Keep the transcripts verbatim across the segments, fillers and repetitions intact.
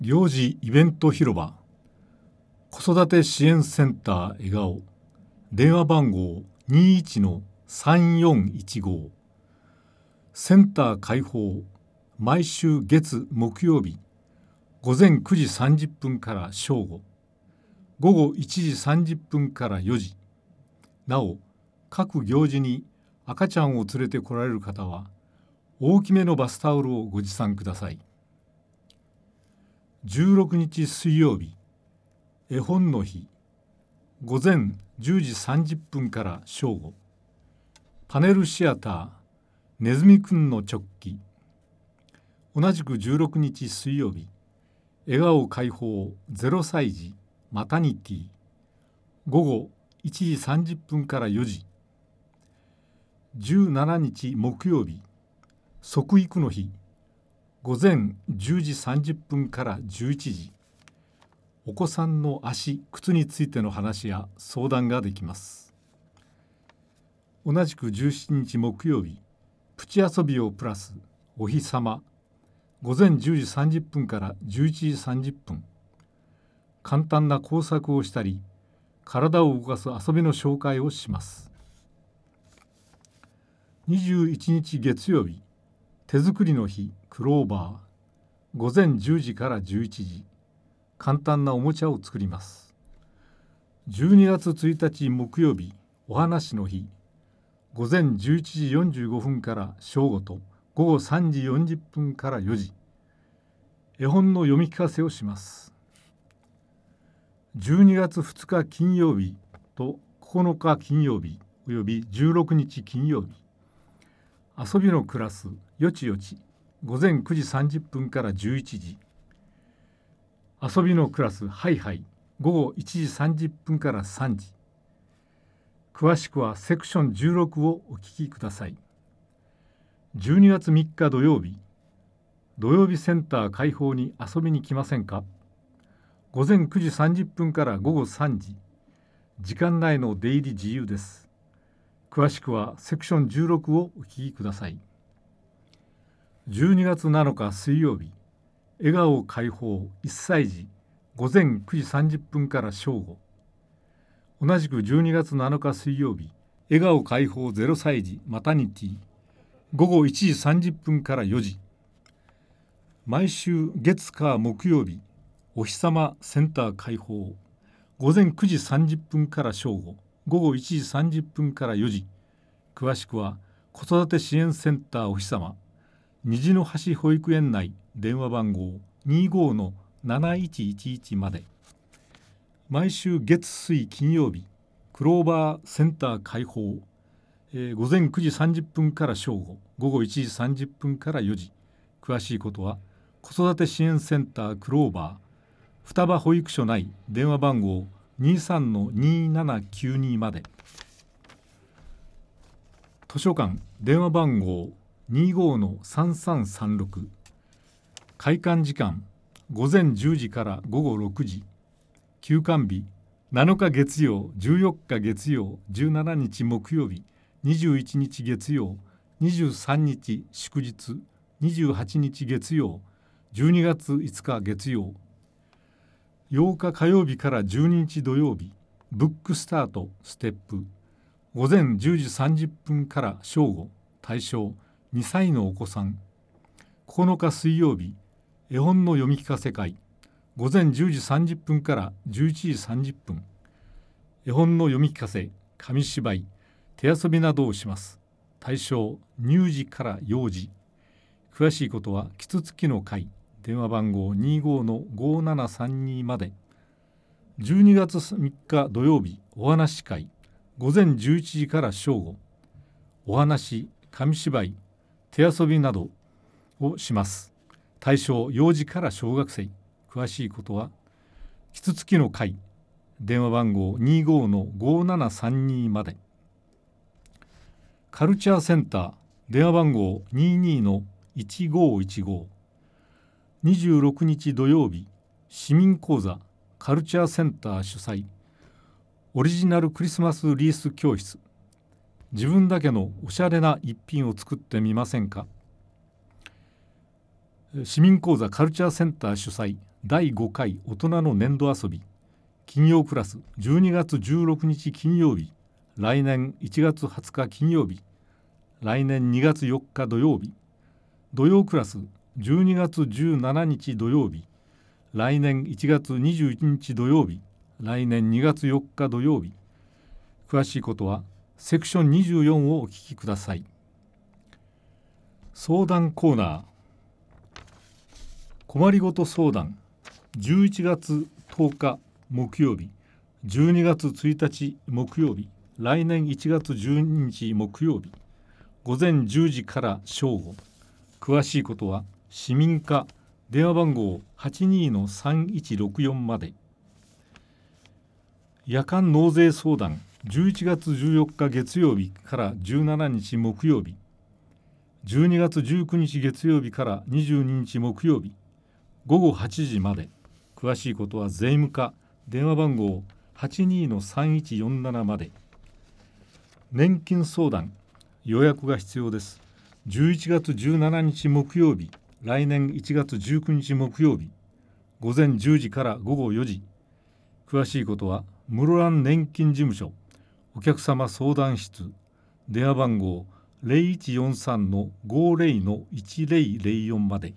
行事イベント広場子育て支援センター笑顔電話番号 にじゅういちのさんよんいちご センター開放毎週月木曜日午前くじさんじゅっぷんから正午午後いちじさんじゅっぷんからよじなお各行事に赤ちゃんを連れて来られる方は大きめのバスタオルをご持参ください。じゅうろくにち水曜日絵本の日午前じゅうじさんじゅっぷんから正午パネルシアターねずみくんのチョッキ同じくじゅうろくにち水曜日笑顔解放ゼロさい児マタニティ午後いちじさんじゅっぷんからよじじゅうしちにち木曜日即育の日午前じゅうじさんじゅっぷんからじゅういちじお子さんの足、靴についての話や相談ができます。同じくじゅうしちにち木曜日プチ遊びをプラスお日様午前じゅうじさんじゅっぷんからじゅういちじさんじゅっぷん簡単な工作をしたり体を動かす遊びの紹介をします。にじゅういちにち月曜日手作りの日クローバー午前じゅうじからじゅういちじ簡単なおもちゃを作ります。じゅうにがつついたち木曜日お話の日午前じゅういちじよんじゅうごふんから正午と午後さんじよんじゅっぷんからよじ絵本の読み聞かせをします。じゅうにがつふつか金曜日とここのか金曜日およびじゅうろくにち金曜日遊びのクラスよちよち午前くじさんじゅっぷんからじゅういちじ遊びのクラスハイハイ午後いちじさんじゅっぷんからさんじ詳しくはセクションじゅうろくをお聞きください。じゅうにがつみっか土曜日土曜日センター開放に遊びに来ませんか。午前くじさんじゅっぷんから午後さんじ時間内の出入り自由です。詳しくはセクションじゅうろくをお聞きください。じゅうにがつなのか水曜日笑顔解放いっさい児午前くじさんじゅっぷんから正午同じくじゅうにがつなのか水曜日笑顔解放ゼロさい児マタニティ午後いちじさんじゅっぷんからよじ毎週月火木曜日お日様センター開放午前くじさんじゅっぷんから正午午後いちじさんじゅっぷんからよじ詳しくは子育て支援センターお日様虹の橋保育園内電話番号 にじゅうごのなないちいちいち まで毎週月水金曜日クローバーセンター開放、えー、午前くじさんじゅっぷんから正午午後いちじさんじゅっぷんからよじ詳しいことは子育て支援センタークローバー双葉保育所内電話番号 にじゅうさんのにーななきゅうに まで図書館電話番号にじゅうごのさんさんさんろく開館時間午前じゅうじから午後ろくじ休館日なのか月曜じゅうよっか月曜じゅうしちにち木曜日にじゅういちにち月曜にじゅうさんにち祝日にじゅうはちにち月曜じゅうにがついつか月曜ようか火曜日からじゅうににち土曜日ブックスタートステップ午前じゅうじさんじゅっぷんから正午対象にさいのお子さんここのか水曜日絵本の読み聞かせ会午前じゅうじさんじゅっぷんからじゅういちじさんじゅっぷん絵本の読み聞かせ紙芝居手遊びなどをします。対象乳児から幼児詳しいことはキツツキの会電話番号 にじゅうごのごーななさんに までじゅうにがつみっか土曜日お話会午前じゅういちじから正午お話紙芝居手遊びなどをします。対象幼児から小学生詳しいことはキツツキの会電話番号 にじゅうごのごーななさんに までカルチャーセンター電話番号 にじゅうにのいちごいちご にじゅうろくにち土曜日市民講座カルチャーセンター主催オリジナルクリスマスリース教室自分だけのおしゃれな一品を作ってみませんか。市民講座カルチャーセンター主催だいごかい大人の年度遊び金曜クラスじゅうにがつじゅうろくにち金曜日、来年いちがつはつか金曜日、来年にがつよっか土曜日、土曜クラスじゅうにがつじゅうしちにち土曜日、来年いちがつにじゅういちにち土曜日、来年にがつよっか土曜日。詳しいことはセクションにじゅうよんをお聞きください。相談コーナー。困りごと相談。じゅういちがつとおか木曜日、じゅうにがつついたち木曜日、来年いちがつじゅうににち木曜日、午前じゅうじから正午。詳しいことは市民課電話番号 はちにーのさんいちろくよん まで。夜間納税相談。じゅういちがつじゅうよっか月曜日からじゅうしちにち木曜日、じゅうにがつじゅうくにち月曜日からにじゅうににち木曜日、ごごはちじまで。詳しいことは税務課電話番号 はちにーのさんいちよんなな まで。年金相談。予約が必要です。じゅういちがつじゅうしちにち木曜日、来年いちがつじゅうくにち木曜日、午前じゅうじからごごよじ。詳しいことは室蘭年金事務所お客様相談室電話番号 ゼロいちよんさんのごゼロのいちゼロゼロよん まで。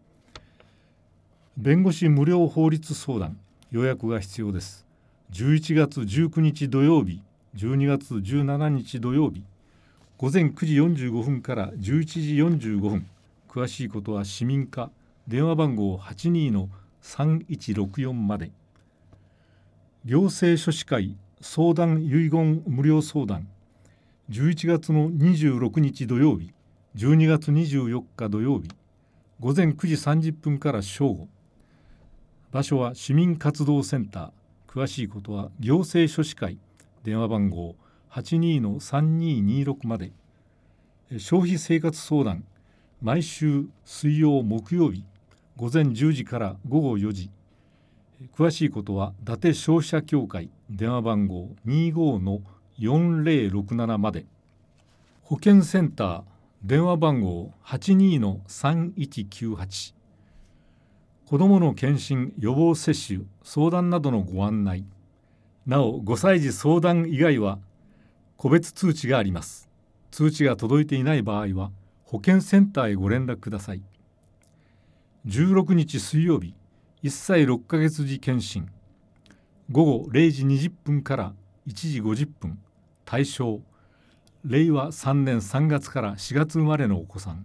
弁護士無料法律相談。予約が必要です。じゅういちがつじゅうくにち土曜日、じゅうにがつじゅうしちにち土曜日、午前くじよんじゅうごふんからじゅういちじよんじゅうごふん。詳しいことは市民課電話番号 はちにーのさんいちろくよん まで。行政書士会相談遺言無料相談。じゅういちがつのにじゅうろくにち土曜日、じゅうにがつにじゅうよっか土曜日、午前くじさんじゅっぷんから正午。場所は市民活動センター。詳しいことは行政書士会電話番号 はちにーのさんにーにーろく まで。消費生活相談。毎週水曜木曜日、午前じゅうじからごごよじ。詳しいことは伊達消費者協会電話番号 にじゅうごのよんぜろろくなな まで。保健センター電話番号 はちにーのさんいちきゅうはち。子どもの検診予防接種相談などのご案内。なおごさいじ相談以外は個別通知があります。通知が届いていない場合は保健センターへご連絡ください。じゅうろくにち水曜日、いっさいろっかげつ時検診。ごごれいじにじゅっぷんからいちじごじゅっぷん。対象れいわさんねんさんがつからしがつ生まれのお子さん。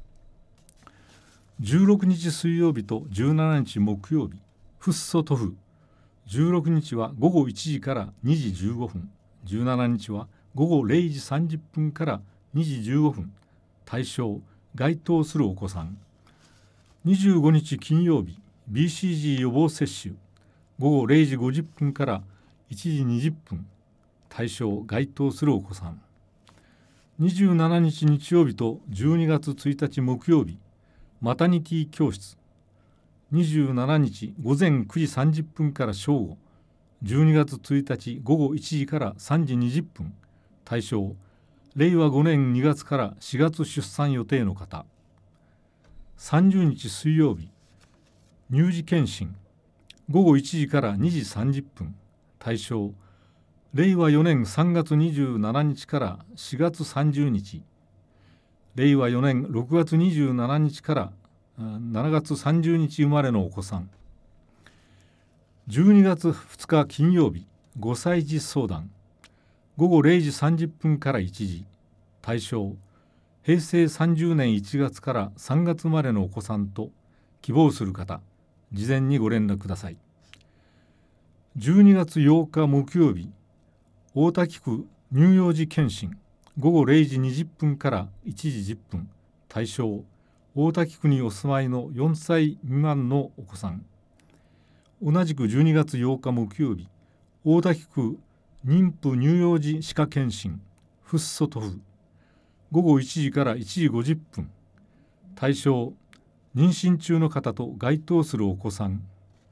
じゅうろくにち水曜日とじゅうしちにち木曜日、フッ素塗布。じゅうろくにちはごごいちじからにじじゅうごふん、じゅうしちにちはごごれいじさんじゅっぷんからにじじゅうごふん。対象該当するお子さん。にじゅうごにち金曜日、ビーシージー 予防接種。ごごれいじごじゅっぷんからいちじにじゅっぷん。対象該当するお子さん。にじゅうしちにち日曜日とじゅうにがつついたち木曜日、マタニティ教室。にじゅうしちにちごぜんくじさんじゅっぷんから正午、じゅうにがつついたちごごいちじからさんじにじゅっぷん。対象れいわごねんにがつからしがつ出産予定の方。さんじゅうにち水曜日、乳児検診。ごごいちじからにじさんじゅっぷん。対象れいわよねんさんがつにじゅうしちにちからしがつさんじゅうにち。れいわよねんろくがつにじゅうしちにちからしちがつさんじゅうにち生まれのお子さん。じゅうにがつふつか金曜日、ごさいじ相談。ごごれいじさんじゅっぷんからいちじ。対象へいせいさんじゅうねんいちがつからさんがつ生まれのお子さんと希望する方、事前にご連絡ください。じゅうにがつようか木曜日、大田区乳幼児検診。ごごれいじにじゅっぷんからいちじじゅっぷん。対象大田区にお住まいのよんさい未満のお子さん。同じくじゅうにがつようか木曜日、大田区妊婦乳幼児歯科検診。フッ素塗布。ごごいちじからいちじごじゅっぷん。対象妊娠中の方と該当するお子さん。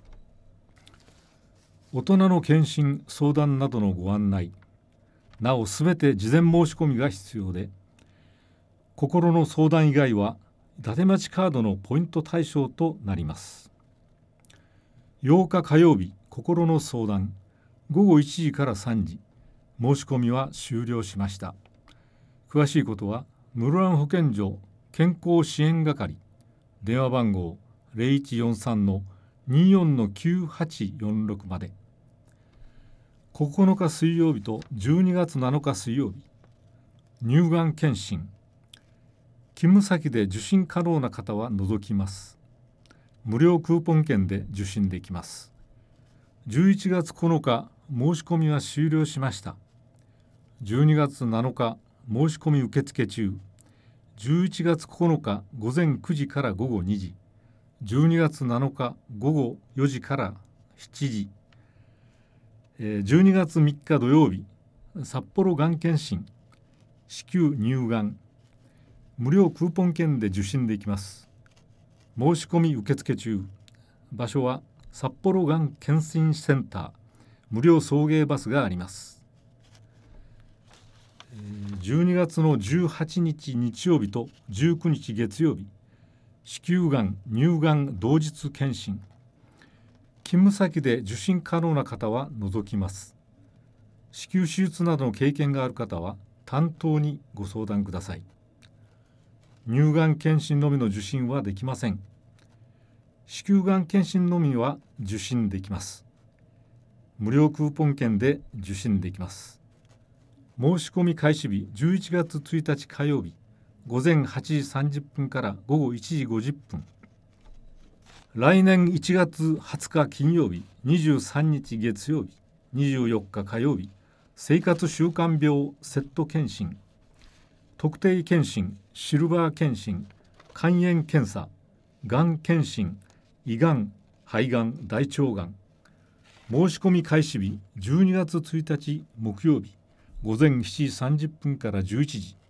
大人の検診相談などのご案内。なおすべて事前申し込みが必要で、心の相談以外は伊達町カードのポイント対象となります。 ようか火曜日、心の相談、ごごいちじからさんじ、申し込みは終了しました。詳しいことは室蘭保健所健康支援係、電話番号 ゼロいちよんさん のにじゅうよんのきゅうはちよんろく まで。ここのか水曜日とじゅうにがつなのか水曜日、乳がん検診。勤務先で受診可能な方は除きます。無料クーポン券で受診できます。じゅういちがつこのか申し込みは終了しました。じゅうにがつなのか申し込み受付中。じゅういちがつここのかごぜんくじからごごにじ、じゅうにがつなのかごごよじからしちじ、じゅうにがつみっか土曜日、札幌がん検診、子宮乳がん、無料クーポン券で受診できます。申し込み受付中。場所は札幌がん検診センター、無料送迎バスがあります。じゅうにがつのじゅうはちにち日曜日とじゅうくにち月曜日、子宮がん乳がん同日検診。勤務先で受診可能な方は除きます。子宮手術などの経験がある方は担当にご相談ください。乳がん検診のみの受診はできません。子宮がん検診のみは受診できます。無料クーポン券で受診できます。申し込み開始日じゅういちがつついたち火曜日、ごぜんはちじさんじゅっぷんからごごいちじごじゅっぷん。来年いちがつはつか金曜日、にじゅうさんにち月曜日、にじゅうよっか火曜日、生活習慣病セット検診、特定検診、シルバー検診、肝炎検査、がん検診、胃がん、肺がん、大腸がん。申し込み開始日じゅうにがつついたち木曜日、ごぜんしちじさんじゅっぷんからじゅういちじ。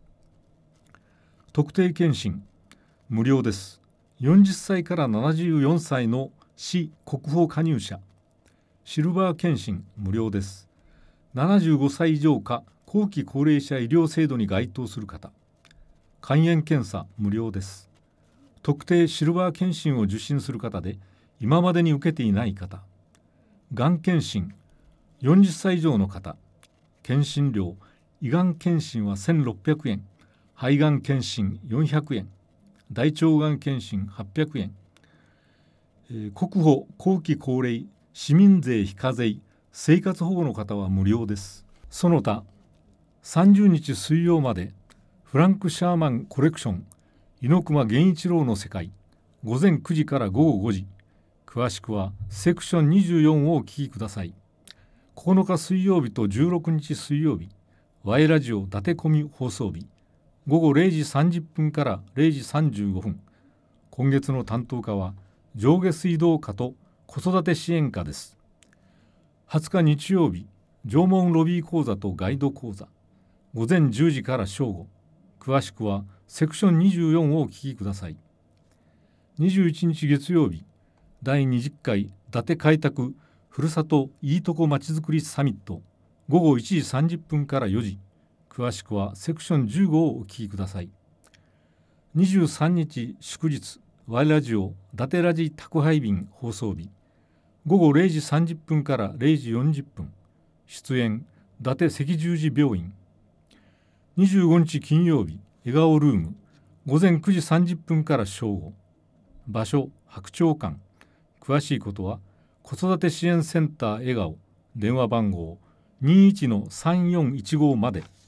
特定検診、無料です。よんじゅっさいからななじゅうよんさいの市国保加入者。シルバー検診、無料です。ななじゅうごさい以上か後期高齢者医療制度に該当する方。肝炎検査、無料です。特定シルバー検診を受診する方で今までに受けていない方。がん検診、よんじゅっさい以上の方。検診料、胃がん検診はせんろっぴゃくえん、肺がん検診よんひゃくえん、大腸がん検診はっぴゃくえん、えー、国保後期高齢市民税非課税生活保護の方は無料です。その他さんじゅうにち水曜までフランク・シャーマンコレクション猪熊源一郎の世界、ごぜんくじからごごごじ。詳しくはセクションにじゅうよんをお聞きください。ここのか水曜日とじゅうろくにち水曜日、Y ラジオ伊達込み放送日、ごごれいじさんじゅっぷんかられいじさんじゅうごふん。今月の担当課は上下水道課と子育て支援課です。はつか日曜日、縄文ロビー講座とガイド講座、ごぜんじゅうじから正午。詳しくはセクションにじゅうよんをお聞きください。にじゅういちにち月曜日、だいにじゅっかい伊達開拓ふるさといいとこまちづくりサミット、ごごいちじさんじゅっぷんからよじ。詳しくはセクションじゅうごをお聞きください。にじゅうさんにち祝日、Y ラジオ伊達ラジ宅配便放送日、ごごれいじさんじゅっぷんかられいじよんじゅっぷん。出演伊達赤十字病院。にじゅうごにち金曜日、笑顔ルーム、ごぜんくじさんじゅっぷんから正午。場所、白鳥館。詳しいことは子育て支援センター笑顔、電話番号 にじゅういちのさんよんいちご まで。